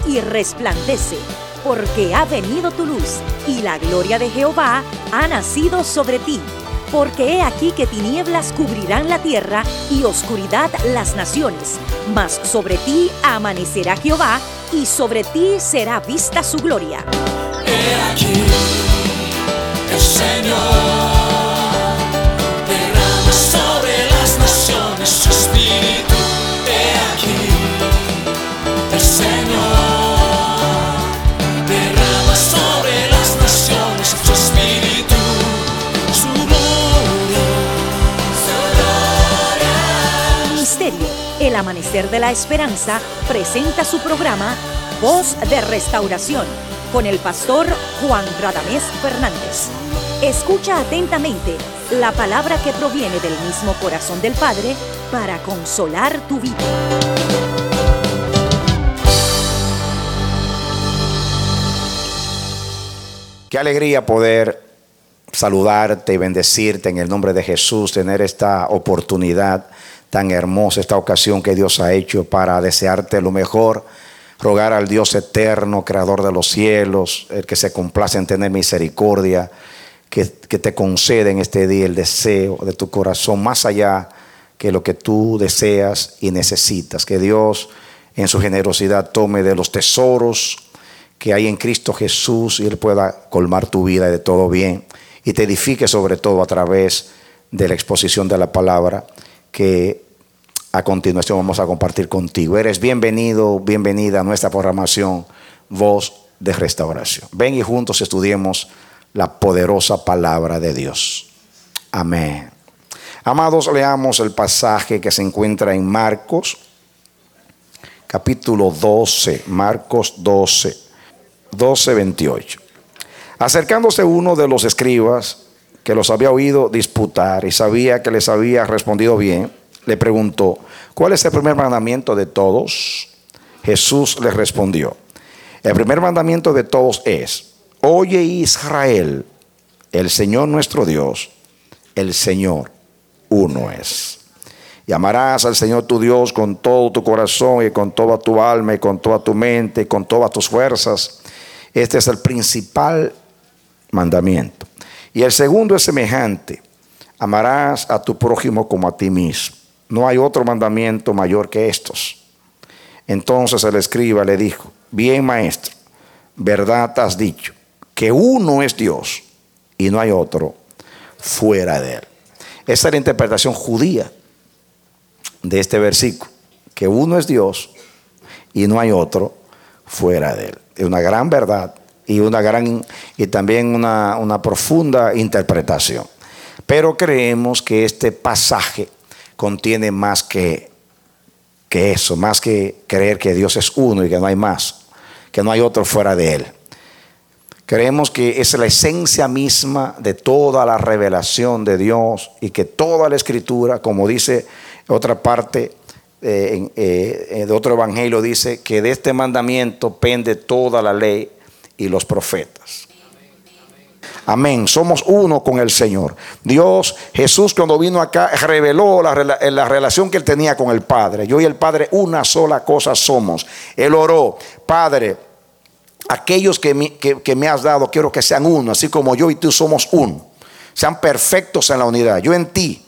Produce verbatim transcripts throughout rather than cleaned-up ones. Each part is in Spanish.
y resplandece, porque ha venido tu luz, y la gloria de Jehová ha nacido sobre ti. Porque he aquí que tinieblas cubrirán la tierra, y oscuridad las naciones. Mas sobre ti amanecerá Jehová, y sobre ti será vista su gloria. He aquí, el Señor derrama sobre las naciones su espíritu. He aquí, el Señor derrama sobre las naciones su espíritu. Su gloria, su gloria. Ministerio El Amanecer de la Esperanza presenta su programa Voz de Restauración con el pastor Juan Radamés Fernández. Escucha atentamente la palabra que proviene del mismo corazón del Padre para consolar tu vida. Qué alegría poder saludarte y bendecirte en el nombre de Jesús, tener esta oportunidad tan hermosa, esta ocasión que Dios ha hecho para desearte lo mejor. Rogar al Dios eterno, creador de los cielos, el que se complace en tener misericordia, que, que te conceda en este día el deseo de tu corazón, más allá que lo que tú deseas y necesitas. Que Dios en su generosidad tome de los tesoros que hay en Cristo Jesús y Él pueda colmar tu vida de todo bien y te edifique sobre todo a través de la exposición de la palabra que a continuación vamos a compartir contigo. Eres bienvenido, bienvenida a nuestra programación Voz de Restauración. Ven y juntos estudiemos la poderosa palabra de Dios. Amén. Amados, leamos el pasaje que se encuentra en Marcos, capítulo doce, Marcos doce, doce, veintiocho. Acercándose uno de los escribas que los había oído disputar y sabía que les había respondido bien, le preguntó: ¿cuál es el primer mandamiento de todos? Jesús le respondió: el primer mandamiento de todos es: oye Israel, el Señor nuestro Dios, el Señor uno es. Y amarás al Señor tu Dios con todo tu corazón y con toda tu alma y con toda tu mente y con todas tus fuerzas. Este es el principal mandamiento. Y el segundo es semejante: amarás a tu prójimo como a ti mismo. No hay otro mandamiento mayor que estos. Entonces el escriba le dijo: bien, maestro, verdad has dicho, que uno es Dios y no hay otro fuera de él. Esa es la interpretación judía de este versículo, que uno es Dios y no hay otro fuera de él. Es una gran verdad y una gran y también una, una profunda interpretación. Pero creemos que este pasaje contiene más que, que eso, más que creer que Dios es uno y que no hay más, que no hay otro fuera de él. Creemos que es la esencia misma de toda la revelación de Dios y que toda la escritura, como dice otra parte eh, eh, de otro evangelio, dice que de este mandamiento pende toda la ley y los profetas. Amén. Somos uno con el Señor. Dios, Jesús, cuando vino acá, reveló la, la relación que Él tenía con el Padre. Yo y el Padre una sola cosa somos. Él oró: Padre, aquellos que me, que, que me has dado, quiero que sean uno, así como yo y tú somos uno. Sean perfectos en la unidad. Yo en ti,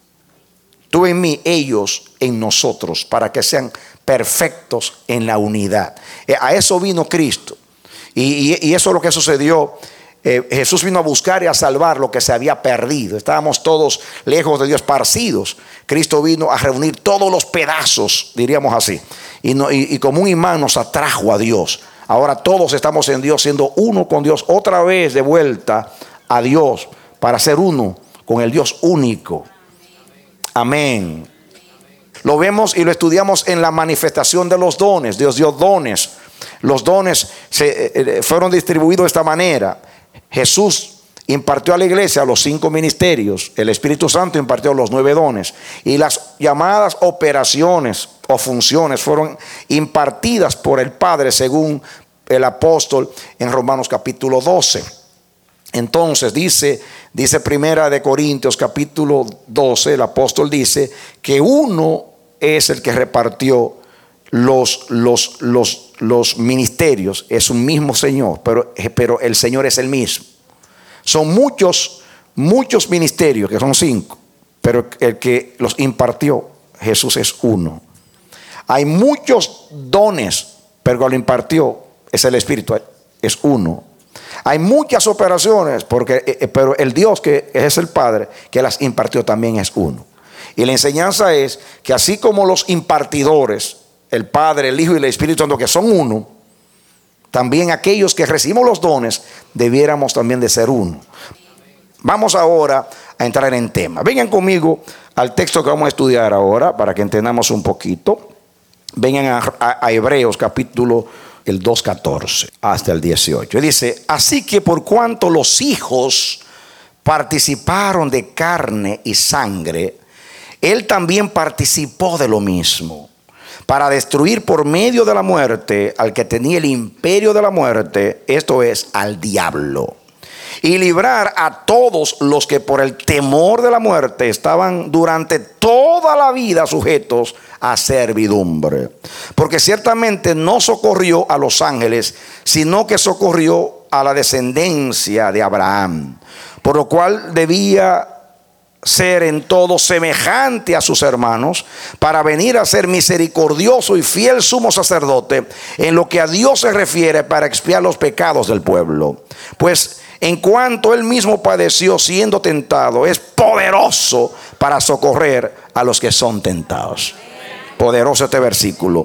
tú en mí, ellos en nosotros, para que sean perfectos en la unidad. A eso vino Cristo. Y, y, y eso es lo que sucedió. Eh, Jesús vino a buscar y a salvar lo que se había perdido. Estábamos todos lejos de Dios, esparcidos. Cristo vino a reunir todos los pedazos, diríamos así, y, no, y, y como un imán nos atrajo a Dios. Ahora todos estamos en Dios, siendo uno con Dios, otra vez de vuelta a Dios para ser uno con el Dios único. Amén. Lo vemos y lo estudiamos en la manifestación de los dones. Dios dio dones. Los dones se, eh, fueron distribuidos de esta manera. Jesús impartió a la iglesia los cinco ministerios. El Espíritu Santo impartió los nueve dones. Y las llamadas operaciones o funciones fueron impartidas por el Padre, según el apóstol en Romanos capítulo doce. Entonces dice, dice Primera de Corintios capítulo doce, el apóstol dice que uno es el que repartió los, los, los, los ministerios es un mismo Señor, pero, pero el Señor es el mismo. Son muchos, muchos ministerios, que son cinco, pero el que los impartió, Jesús, es uno. Hay muchos dones, pero que lo impartió es el Espíritu, es uno. Hay muchas operaciones, porque, pero el Dios que es el Padre, que las impartió, también es uno. Y la enseñanza es que así como los impartidores, el Padre, el Hijo y el Espíritu Santo, que son uno, también aquellos que recibimos los dones debiéramos también de ser uno. Vamos ahora a entrar en tema. Vengan conmigo al texto que vamos a estudiar ahora para que entendamos un poquito. Vengan a, a, a Hebreos capítulo el dos, catorce hasta el dieciocho. Y dice: así que por cuanto los hijos participaron de carne y sangre, él también participó de lo mismo, para destruir por medio de la muerte al que tenía el imperio de la muerte, esto es, al diablo, y librar a todos los que por el temor de la muerte estaban durante toda la vida sujetos a servidumbre. Porque ciertamente no socorrió a los ángeles, sino que socorrió a la descendencia de Abraham, por lo cual debía ser en todo semejante a sus hermanos, para venir a ser misericordioso y fiel sumo sacerdote en lo que a Dios se refiere, para expiar los pecados del pueblo. Pues en cuanto él mismo padeció siendo tentado, es poderoso para socorrer a los que son tentados. Poderoso este versículo.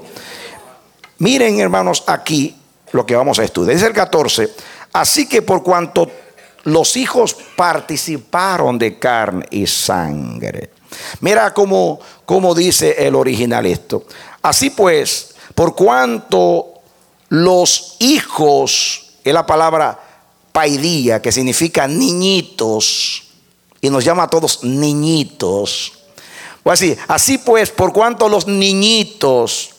Miren, hermanos, aquí lo que vamos a estudiar. Dice el catorce: así que por cuanto los hijos participaron de carne y sangre. Mira cómo, cómo dice el original esto. Así pues, por cuanto los hijos, es la palabra paidía, que significa niñitos, y nos llama a todos niñitos. O así, así pues, por cuanto los niñitos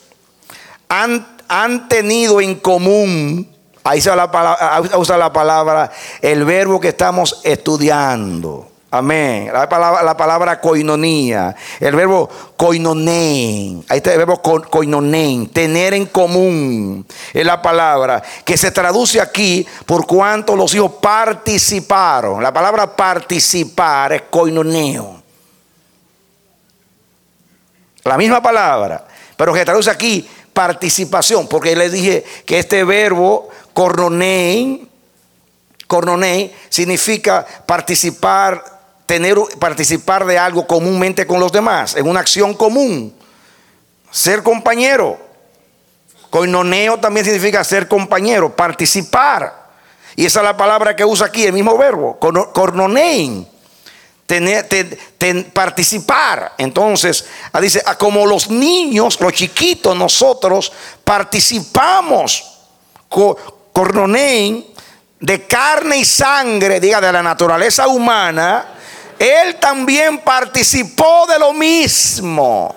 han, han tenido en común, ahí se usa la palabra, usa la palabra, el verbo que estamos estudiando. Amén. La palabra, la palabra koinonía, el verbo koinonen. Ahí está el verbo koinonen, tener en común. Es la palabra que se traduce aquí por cuanto los hijos participaron. La palabra participar es koinoneo. La misma palabra, pero que se traduce aquí participación, porque les dije que este verbo kornonein, kornonein significa participar, tener, participar de algo comúnmente con los demás, en una acción común, ser compañero. Koinoneo también significa ser compañero, participar, y esa es la palabra que usa aquí, el mismo verbo, kornonein. Tener, ten, ten, participar. Entonces dice, como los niños, los chiquitos, nosotros participamos kornonein, de carne y sangre, diga, de la naturaleza humana. Él también participó de lo mismo.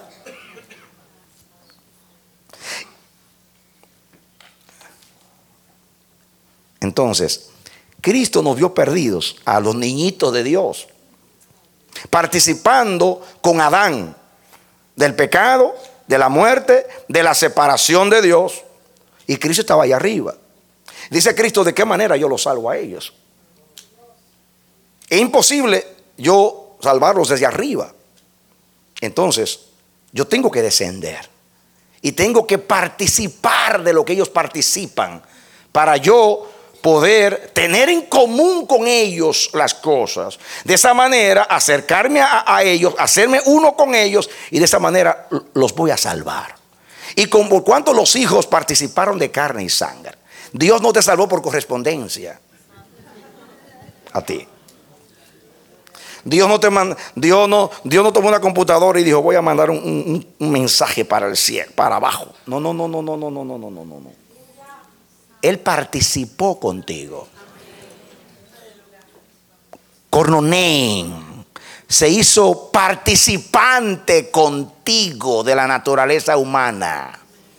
Entonces Cristo nos vio perdidos a los niñitos de Dios, participando con Adán del pecado, de la muerte, de la separación de Dios. Y Cristo estaba allá arriba. Dice Cristo: ¿de qué manera yo los salvo a ellos? Es imposible yo salvarlos desde arriba. Entonces yo tengo que descender y tengo que participar de lo que ellos participan, para yo poder tener en común con ellos las cosas. De esa manera acercarme a, a ellos, hacerme uno con ellos, y de esa manera los voy a salvar. Y con, por cuanto los hijos participaron de carne y sangre, Dios no te salvó por correspondencia a ti. Dios no te manda, Dios no, Dios no tomó una computadora y dijo: voy a mandar un, un, un mensaje para el cielo, para abajo. No, no, no, no, no, no, no, no, no, no, no. Él participó contigo. Kornonein, se hizo participante contigo de la naturaleza humana.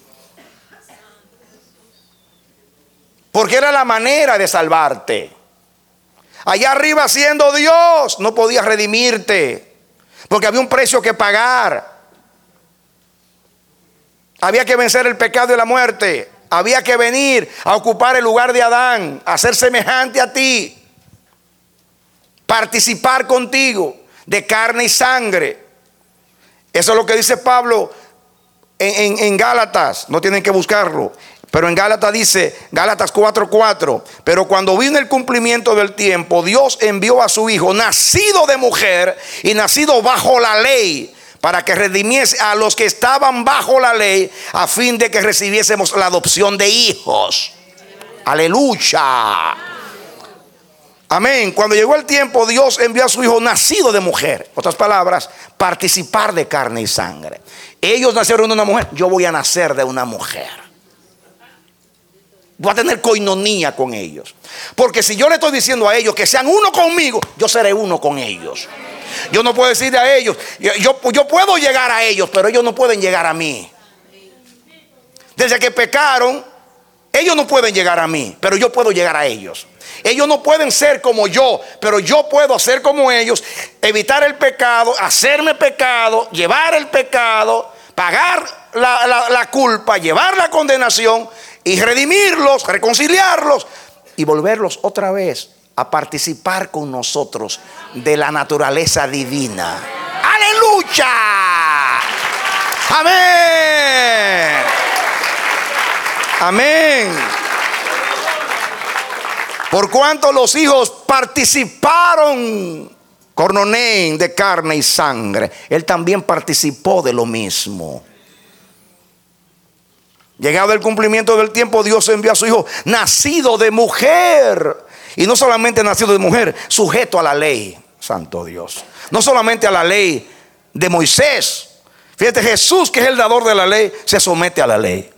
Porque era la manera de salvarte. Allá arriba, siendo Dios, no podía redimirte, porque había un precio que pagar. Había que vencer el pecado y la muerte. Había que venir a ocupar el lugar de Adán, a ser semejante a ti, participar contigo de carne y sangre. Eso es lo que dice Pablo en, en, en Gálatas. No tienen que buscarlo, pero en Gálatas dice, Gálatas cuatro cuatro, pero cuando vino el cumplimiento del tiempo, Dios envió a su Hijo, nacido de mujer y nacido bajo la ley, para que redimiese a los que estaban bajo la ley, a fin de que recibiésemos la adopción de hijos. Aleluya. Amén. Cuando llegó el tiempo, Dios envió a su Hijo nacido de mujer. Otras palabras, participar de carne y sangre. Ellos nacieron de una mujer, yo voy a nacer de una mujer. Voy a tener coinonía con ellos. Porque si yo le estoy diciendo a ellos que sean uno conmigo, yo seré uno con ellos. Yo no puedo decirle a ellos, yo, yo, yo puedo llegar a ellos, pero ellos no pueden llegar a mí. Desde que pecaron, ellos no pueden llegar a mí, pero yo puedo llegar a ellos. Ellos no pueden ser como yo, pero yo puedo ser como ellos, evitar el pecado, hacerme pecado, llevar el pecado, pagar la, la, la culpa, llevar la condenación y redimirlos, reconciliarlos y volverlos otra vez a participar con nosotros de la naturaleza divina. ¡Aleluya! ¡Amén! ¡Amén! Por cuanto los hijos participaron, cornonén, de carne y sangre, él también participó de lo mismo. Llegado el cumplimiento del tiempo, Dios envió a su Hijo nacido de mujer. Y no solamente nacido de mujer, sujeto a la ley. Santo Dios. No solamente a la ley de Moisés. Fíjate, Jesús, que es el dador de la ley, se somete a la ley.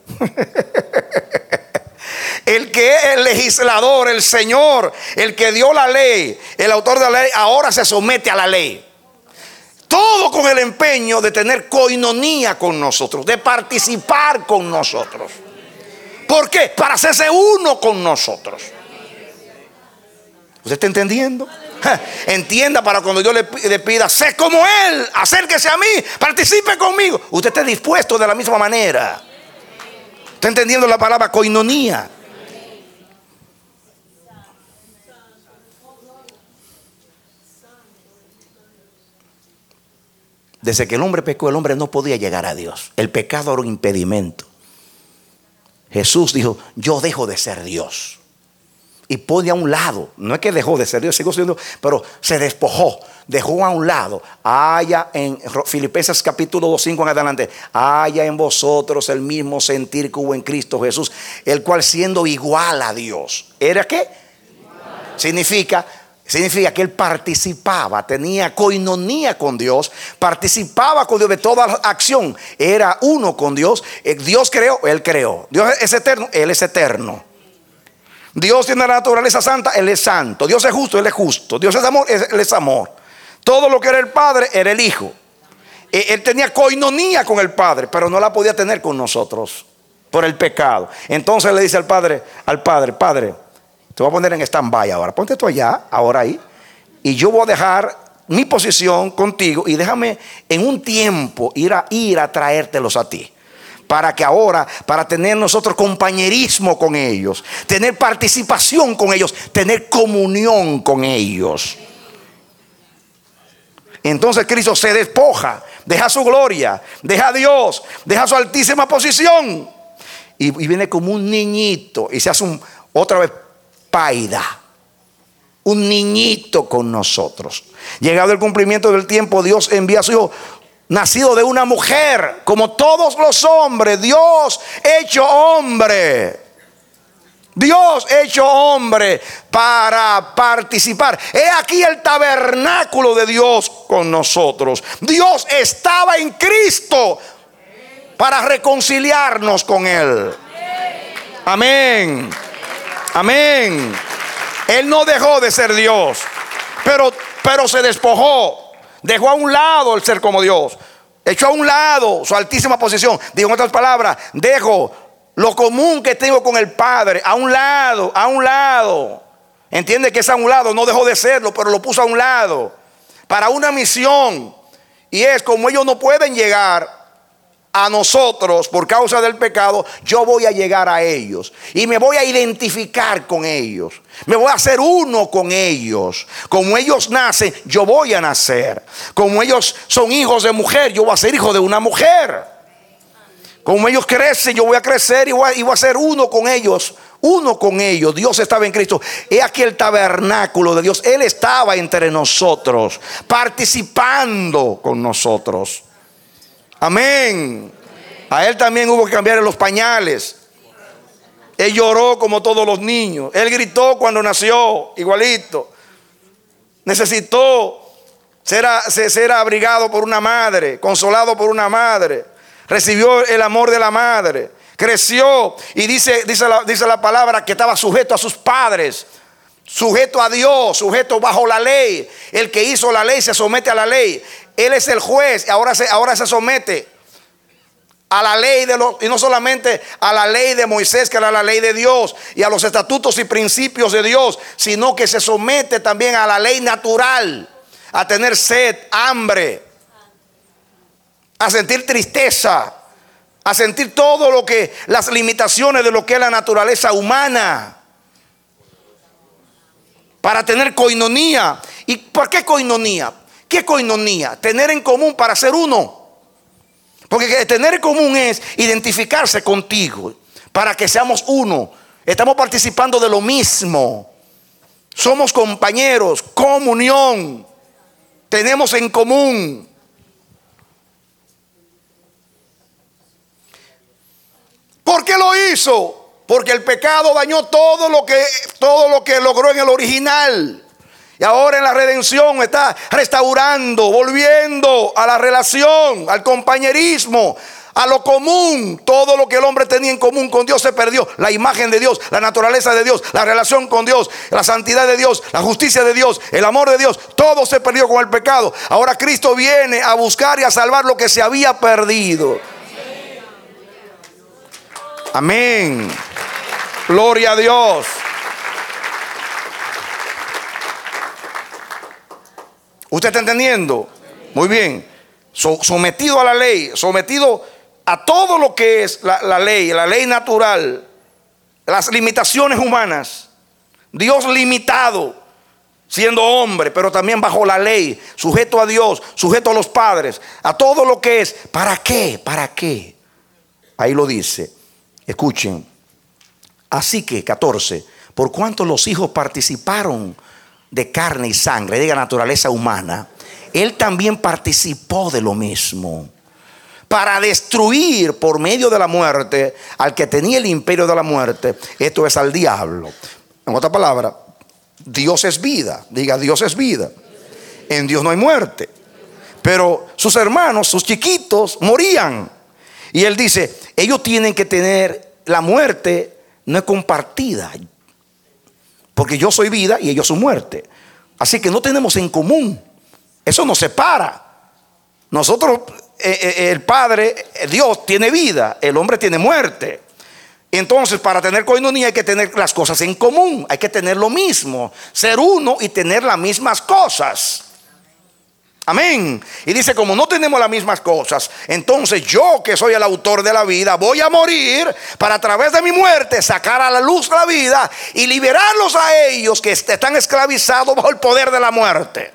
El que es el legislador, el Señor, el que dio la ley, el autor de la ley, ahora se somete a la ley. Todo con el empeño de tener coinonía con nosotros, de participar con nosotros. ¿Por qué? Para hacerse uno con nosotros. ¿Usted está entendiendo? Entienda, para cuando yo le, le pida, sé como Él, acérquese a mí, participe conmigo, usted esté dispuesto de la misma manera. ¿Está entendiendo la palabra coinonía? Desde que el hombre pecó, el hombre no podía llegar a Dios. El pecado era un impedimento. Jesús dijo, yo dejo de ser Dios. Y pone a un lado, no es que dejó de ser Dios, siguió siendo, pero se despojó, dejó a un lado. Haya en Filipenses capítulo dos, cinco en adelante, haya en vosotros el mismo sentir que hubo en Cristo Jesús, el cual siendo igual a Dios, ¿era qué? Igual. Significa, significa que él participaba, tenía coinonía con Dios, participaba con Dios de toda la acción, era uno con Dios. Dios creó, él creó. Dios es eterno, él es eterno. Dios tiene la naturaleza santa, Él es santo. Dios es justo, Él es justo. Dios es amor, Él es amor. Todo lo que era el Padre era el Hijo. Él tenía coinonía con el Padre, pero no la podía tener con nosotros por el pecado. Entonces le dice al Padre, al Padre, Padre, te voy a poner en stand-by ahora. Ponte tú allá, ahora ahí, y yo voy a dejar mi posición contigo y déjame en un tiempo ir a, ir a traértelos a ti. Para que ahora, para tener nosotros compañerismo con ellos, tener participación con ellos, tener comunión con ellos. Entonces Cristo se despoja, deja su gloria, deja a Dios, deja su altísima posición y, y viene como un niñito y se hace un, otra vez paida, un niñito con nosotros. Llegado el cumplimiento del tiempo, Dios envía a su Hijo nacido de una mujer, como todos los hombres. Dios hecho hombre, Dios hecho hombre para participar. He aquí el tabernáculo de Dios con nosotros. Dios estaba en Cristo para reconciliarnos con Él. Amén. Amén. Él no dejó de ser Dios, pero, pero se despojó. Dejó a un lado el ser como Dios. Echó a un lado su altísima posición. Digo en otras palabras, dejo lo común que tengo con el Padre a un lado, a un lado. Entiende que es a un lado, no dejó de serlo, pero lo puso a un lado para una misión. Y es como ellos no pueden llegar a nosotros por causa del pecado, yo voy a llegar a ellos y me voy a identificar con ellos. Me voy a hacer uno con ellos. Como ellos nacen, yo voy a nacer. Como ellos son hijos de mujer, yo voy a ser hijo de una mujer. Como ellos crecen, yo voy a crecer y voy a, y voy a ser uno con ellos. Uno con ellos. Dios estaba en Cristo. He aquí el tabernáculo de Dios. Él estaba entre nosotros, participando con nosotros. Amén. A él también hubo que cambiarle los pañales. Él lloró como todos los niños. Él gritó cuando nació, igualito. Necesitó ser, ser abrigado por una madre, consolado por una madre. Recibió el amor de la madre. Creció y dice, dice, la, dice la palabra que estaba sujeto a sus padres. Sujeto a Dios, sujeto bajo la ley. El que hizo la ley se somete a la ley. Él es el juez, ahora se, ahora se somete a la ley de los, y no solamente a la ley de Moisés, que era la ley de Dios, y a los estatutos y principios de Dios, sino que se somete también a la ley natural, a tener sed, hambre, a sentir tristeza, a sentir todo lo que, las limitaciones de lo que es la naturaleza humana, para tener coinonía. ¿Y por qué coinonía? ¿Qué coinonía? Tener en común para ser uno. Porque tener en común es identificarse contigo para que seamos uno. Estamos participando de lo mismo. Somos compañeros, comunión. Tenemos en común. ¿Por qué lo hizo? Porque el pecado dañó todo lo que, todo lo que logró en el original. Y ahora en la redención está restaurando, volviendo a la relación, al compañerismo, a lo común. Todo lo que el hombre tenía en común con Dios se perdió. La imagen de Dios, la naturaleza de Dios, la relación con Dios, la santidad de Dios, la justicia de Dios, el amor de Dios. Todo se perdió con el pecado. Ahora Cristo viene a buscar y a salvar lo que se había perdido. Amén. Gloria a Dios. ¿Usted está entendiendo? Muy bien. So, sometido a la ley, sometido a todo lo que es la, la ley, la ley natural, las limitaciones humanas. Dios limitado, siendo hombre, pero también bajo la ley, sujeto a Dios, sujeto a los padres, a todo lo que es. ¿Para qué? ¿Para qué? Ahí lo dice. Escuchen. Así que, catorce, por cuanto los hijos participaron de carne y sangre, de la naturaleza humana, él también participó de lo mismo, para destruir por medio de la muerte al que tenía el imperio de la muerte, esto es al diablo. En otra palabra, Dios es vida. Diga, Dios es vida. En Dios no hay muerte. Pero sus hermanos, sus chiquitos, morían. Y él dice, ellos tienen que tener, la muerte no es compartida, porque yo soy vida y ellos son muerte. Así que no tenemos en común. Eso nos separa. Nosotros, eh, eh, el Padre, Dios tiene vida, el hombre tiene muerte. Entonces, para tener coinonía hay que tener las cosas en común. Hay que tener lo mismo, ser uno y tener las mismas cosas. Amén. Y dice, como no tenemos las mismas cosas, entonces yo, que soy el autor de la vida, voy a morir para, a través de mi muerte, sacar a la luz la vida y liberarlos a ellos que están esclavizados bajo el poder de la muerte.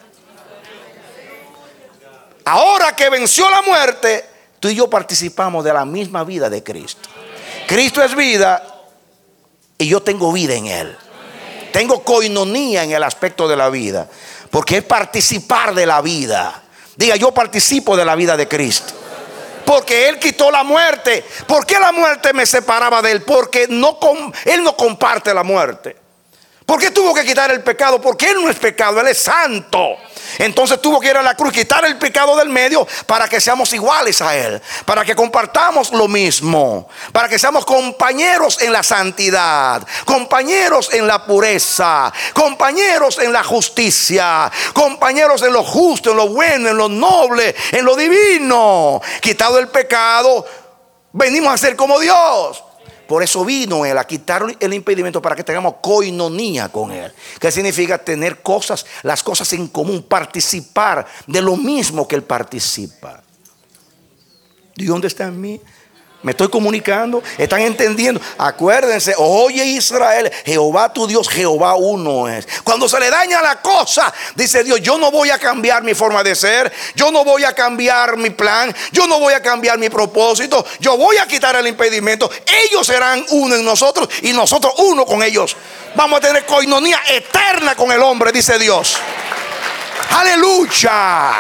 Ahora que venció la muerte, tú y yo participamos de la misma vida de Cristo. Cristo es vida y yo tengo vida en Él. Tengo coinonía en el aspecto de la vida, porque es participar de la vida. Diga, yo participo de la vida de Cristo, porque Él quitó la muerte. ¿Por qué la muerte me separaba de Él? Porque no, Él no comparte la muerte. ¿Por qué tuvo que quitar el pecado? Porque Él no es pecado, Él es santo. Entonces tuvo que ir a la cruz, quitar el pecado del medio para que seamos iguales a Él, para que compartamos lo mismo, para que seamos compañeros en la santidad, compañeros en la pureza, compañeros en la justicia, compañeros en lo justo, en lo bueno, en lo noble, en lo divino. Quitado el pecado, venimos a ser como Dios. Por eso vino Él a quitar el impedimento para que tengamos coinonía con Él. ¿Qué significa? Tener cosas, las cosas en común, participar de lo mismo que Él participa. Dios, ¿dónde está en mí? Me estoy comunicando, están entendiendo. Acuérdense, oye Israel, Jehová tu Dios, Jehová uno es. Cuando se le daña la cosa, dice Dios, yo no voy a cambiar mi forma de ser, yo no voy a cambiar mi plan, yo no voy a cambiar mi propósito, yo voy a quitar el impedimento. Ellos serán uno en nosotros y nosotros uno con ellos. Vamos a tener coinonía eterna con el hombre, dice Dios. Aleluya.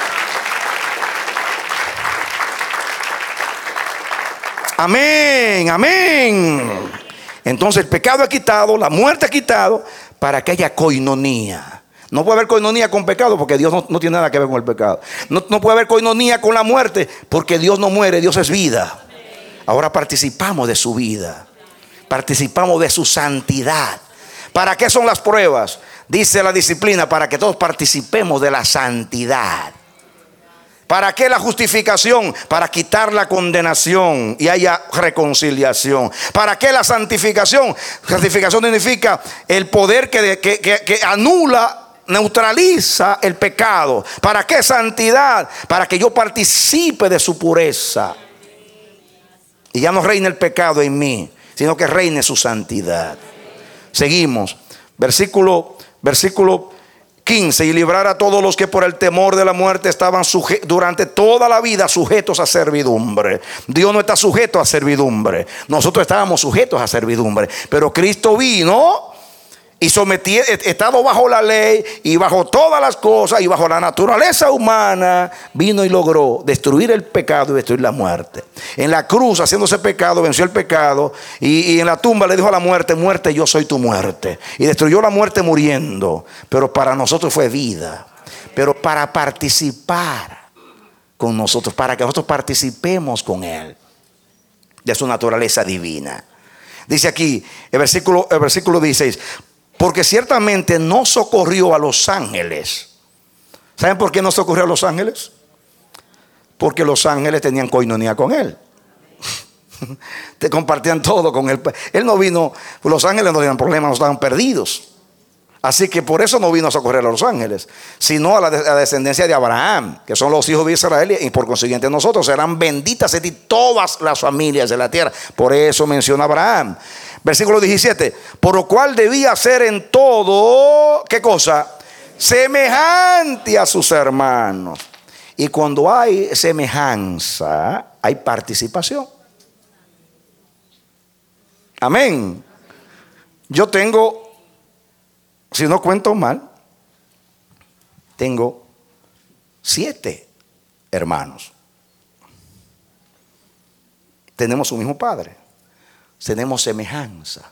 Amén, amén. Entonces el pecado ha quitado, la muerte ha quitado, para que haya coinonía. No puede haber coinonía con pecado, porque Dios no, no tiene nada que ver con el pecado. No, no puede haber coinonía con la muerte, porque Dios no muere, Dios es vida. Ahora participamos de su vida, participamos de su santidad. ¿Para qué son las pruebas? Dice la disciplina, para que todos participemos de la santidad. ¿Para qué la justificación? Para quitar la condenación y haya reconciliación. ¿Para qué la santificación? Santificación significa el poder que, que, que, que anula, neutraliza el pecado. ¿Para qué santidad? Para que yo participe de su pureza y ya no reine el pecado en mí, sino que reine su santidad. Seguimos. Versículo, versículo quince. Y librar a todos los que por el temor de la muerte estaban suje- durante toda la vida sujetos a servidumbre. Dios no está sujeto a servidumbre. Nosotros estábamos sujetos a servidumbre. Pero Cristo vino y sometió, estado bajo la ley y bajo todas las cosas y bajo la naturaleza humana, vino y logró destruir el pecado y destruir la muerte. En la cruz, haciéndose pecado, venció el pecado, y, y en la tumba le dijo a la muerte: muerte, yo soy tu muerte. Y destruyó la muerte muriendo. Pero para nosotros fue vida. Pero para participar con nosotros, para que nosotros participemos con Él de su naturaleza divina. Dice aquí el versículo, el versículo dieciséis: porque ciertamente no socorrió a los ángeles. ¿Saben por qué no socorrió a los ángeles? Porque los ángeles tenían coinonía con Él. Te compartían todo con Él. Él no vino, los ángeles no tenían problemas, no estaban perdidos. Así que por eso no vino a socorrer a los ángeles, sino a la, de, a la descendencia de Abraham, que son los hijos de Israel, y por consiguiente nosotros serán benditas en ti todas las familias de la tierra. Por eso menciona Abraham. Versículo diecisiete: por lo cual debía ser en todo, ¿qué cosa? Semejante a sus hermanos. Y cuando hay semejanza, hay participación. Amén. Yo tengo, si no cuento mal, tengo siete hermanos. Tenemos un mismo padre. Tenemos semejanza.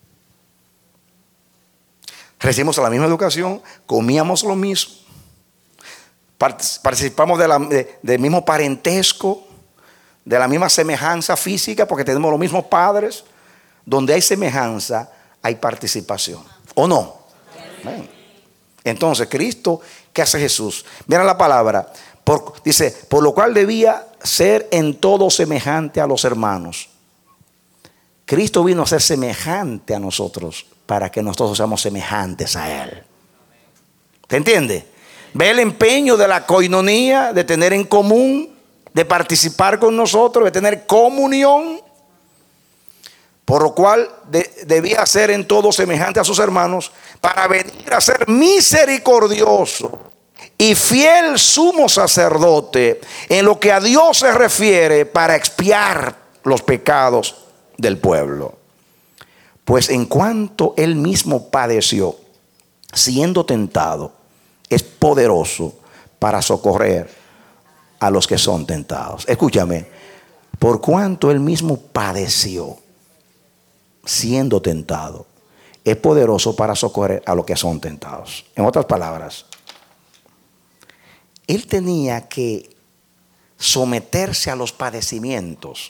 Recibimos la misma educación, comíamos lo mismo, participamos de la, de, del mismo parentesco, de la misma semejanza física, porque tenemos los mismos padres. Donde hay semejanza, hay participación. ¿O no? Amén. Entonces, Cristo, ¿qué hace Jesús? Mira la palabra, por, dice, por lo cual debía ser en todo semejante a los hermanos. Cristo vino a ser semejante a nosotros para que nosotros seamos semejantes a Él. ¿Te entiende? Ve el empeño de la coinonía, de tener en común, de participar con nosotros, de tener comunión. Por lo cual de, debía ser en todo semejante a sus hermanos, para venir a ser misericordioso y fiel sumo sacerdote en lo que a Dios se refiere, para expiar los pecados del pueblo. Pues en cuanto Él mismo padeció, siendo tentado, es poderoso para socorrer a los que son tentados. Escúchame, por cuanto Él mismo padeció, siendo tentado, es poderoso para socorrer a los que son tentados. En otras palabras, Él tenía que someterse a los padecimientos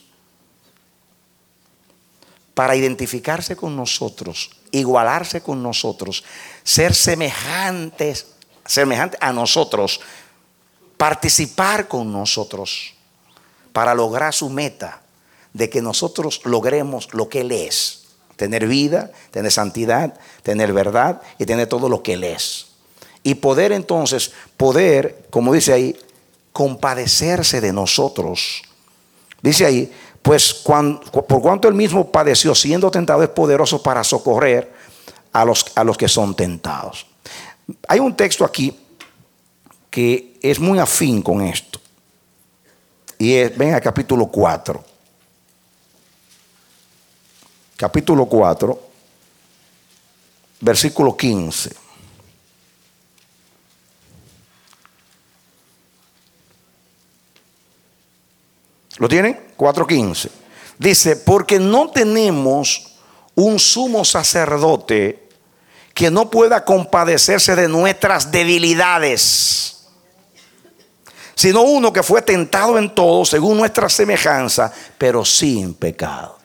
para identificarse con nosotros, igualarse con nosotros, ser semejantes, semejantes a nosotros, participar con nosotros para lograr su meta de que nosotros logremos lo que Él es. Tener vida, tener santidad, tener verdad y tener todo lo que Él es. Y poder entonces, poder, como dice ahí, compadecerse de nosotros Dice ahí, pues cuando, por cuanto él mismo padeció siendo tentado, es poderoso para socorrer a los, a los que son tentados. Hay un texto aquí que es muy afín con esto. Y es, ven al capítulo cuatro. Capítulo cuatro, versículo quince. ¿Lo tienen? cuatro quince. Dice, porque no tenemos un sumo sacerdote que no pueda compadecerse de nuestras debilidades, sino uno que fue tentado en todo según nuestra semejanza, pero sin pecado.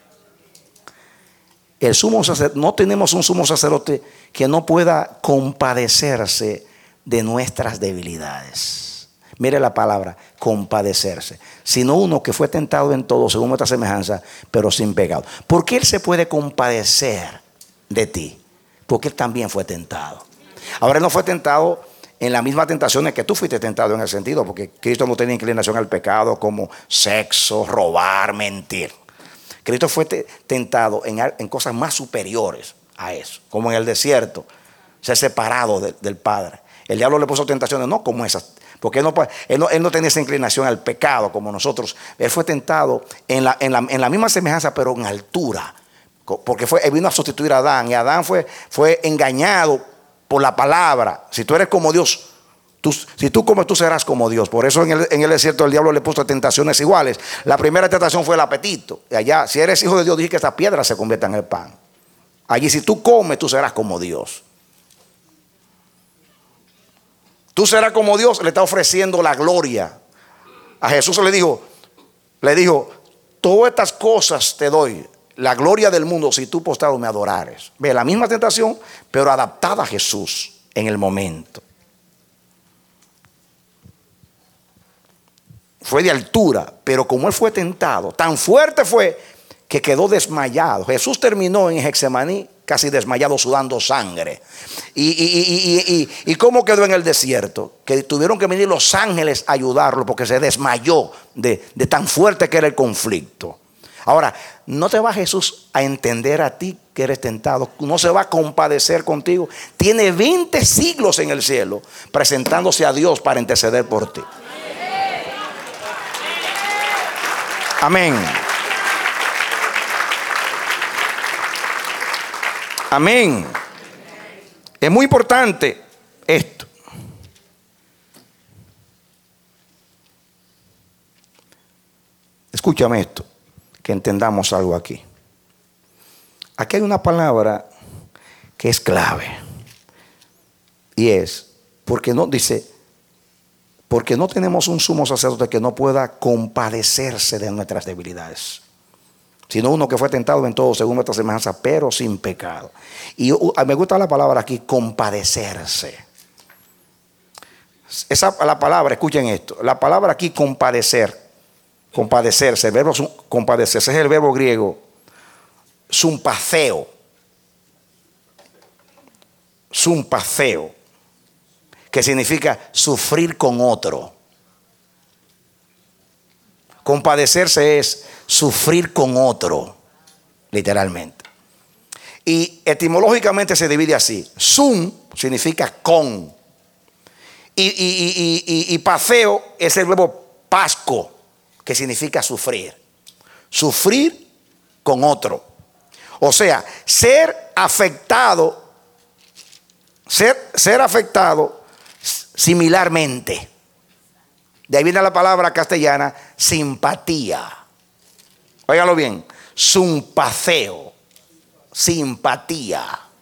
El sumo sacerdote, no tenemos un sumo sacerdote que no pueda compadecerse de nuestras debilidades. Mire la palabra, compadecerse. Sino uno que fue tentado en todo según nuestra semejanza, pero sin pecado. ¿Por qué él se puede compadecer de ti? Porque él también fue tentado. Ahora él no fue tentado en las mismas tentaciones que tú fuiste tentado, en el sentido, porque Cristo no tenía inclinación al pecado como sexo, robar, mentir. Cristo fue tentado en, en cosas más superiores a eso, como en el desierto, ser separado de, del Padre. El diablo le puso tentaciones no como esas, porque él no, él, no, él no tenía esa inclinación al pecado como nosotros. Él fue tentado en la, en la, en la misma semejanza, pero en altura, porque fue, él vino a sustituir a Adán, y Adán fue, fue engañado por la palabra. Si tú eres como Dios, tú, si tú comes, tú serás como Dios. Por eso en el, en el desierto el diablo le puso tentaciones iguales. La primera tentación fue el apetito. Y allá, si eres hijo de Dios, dije que estas piedras se conviertan en el pan. Allí, si tú comes, tú serás como Dios. Tú serás como Dios. Le está ofreciendo la gloria. A Jesús le dijo, le dijo, todas estas cosas te doy, la gloria del mundo, si tú postrado me adorares. Ve, la misma tentación, pero adaptada a Jesús en el momento. Fue de altura, pero como él fue tentado, tan fuerte fue que quedó desmayado. Jesús terminó en Getsemaní casi desmayado, sudando sangre. Y, y, y, y, y, y cómo quedó en el desierto, que tuvieron que venir los ángeles a ayudarlo, porque se desmayó de, de tan fuerte que era el conflicto. Ahora, no te va Jesús a entender a ti que eres tentado, no se va a compadecer contigo. Tiene veinte siglos en el cielo presentándose a Dios para interceder por ti. Amén. Amén. Es muy importante esto. Escúchame esto, que entendamos algo aquí. Aquí hay una palabra que es clave. Y es, porque no dice, porque no tenemos un sumo sacerdote que no pueda compadecerse de nuestras debilidades, sino uno que fue tentado en todo según nuestra semejanza, pero sin pecado. Y uh, me gusta la palabra aquí, compadecerse. Esa la palabra, escuchen esto, la palabra aquí compadecer, compadecerse, el verbo compadecerse es el verbo griego sumpaceo, sumpaceo, que significa sufrir con otro. Compadecerse es sufrir con otro, literalmente. Y etimológicamente se divide así. Sum significa con. Y, y, y, y, y paceo es el verbo pasco, que significa sufrir. Sufrir con otro. O sea, ser afectado, ser, ser afectado similarmente. De ahí viene la palabra castellana simpatía. Óigalo bien, sumpaceo, simpatía.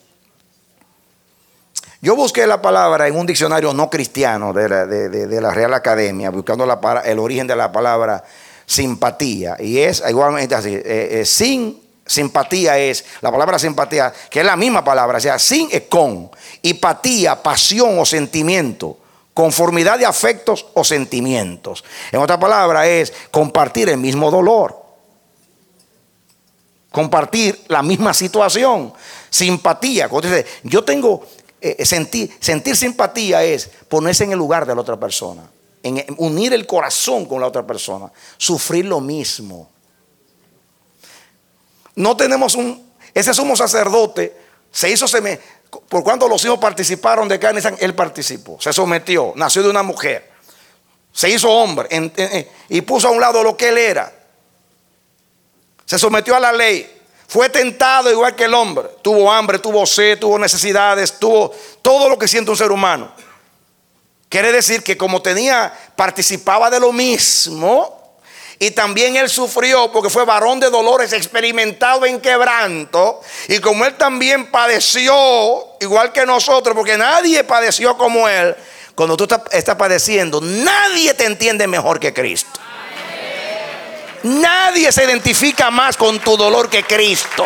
Yo busqué la palabra en un diccionario no cristiano de la, de, de, de la Real Academia, buscando la, el origen de la palabra simpatía. Y es igualmente así, eh, eh, sin simpatía es, la palabra simpatía, que es la misma palabra, o sea, sin es con, y patía, pasión o sentimiento. Conformidad de afectos o sentimientos. En otra palabra es compartir el mismo dolor, compartir la misma situación. Simpatía, cuando dice, yo tengo eh, sentir, sentir simpatía es ponerse en el lugar de la otra persona. en unir el corazón con la otra persona, sufrir lo mismo. No tenemos un, ese sumo sacerdote se hizo seme, por cuanto los hijos participaron de carne, él participó, se sometió, nació de una mujer, se hizo hombre en, en, y puso a un lado lo que él era. Se sometió a la ley. Fue tentado igual que el hombre. Tuvo hambre, tuvo sed, tuvo necesidades, tuvo todo lo que siente un ser humano. Quiere decir que como tenía, participaba de lo mismo. Y también él sufrió porque fue varón de dolores, experimentado en quebranto. Y como él también padeció igual que nosotros, porque nadie padeció como él. Cuando tú estás padeciendo, nadie te entiende mejor que Cristo. Nadie se identifica más con tu dolor que Cristo.